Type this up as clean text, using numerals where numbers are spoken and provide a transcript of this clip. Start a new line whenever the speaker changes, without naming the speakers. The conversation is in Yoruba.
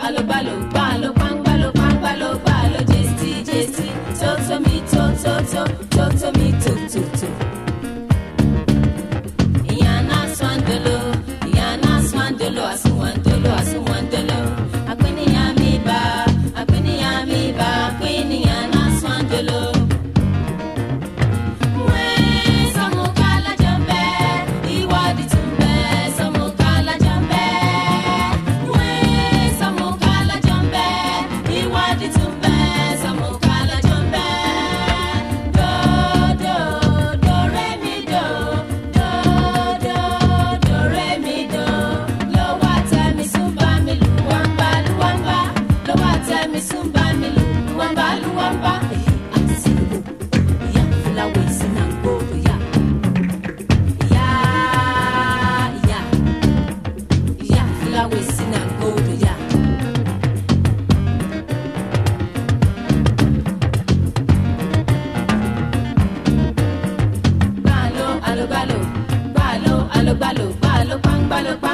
alobalo, balo, pangbalo, pangbalo, balo, jesti, jesti, toto mi, toto, toto mi, toto, toto. Yana swandolo, asuwandolo, asuwandolo. Akwini yami ba, akwini yana swandolo. Balo,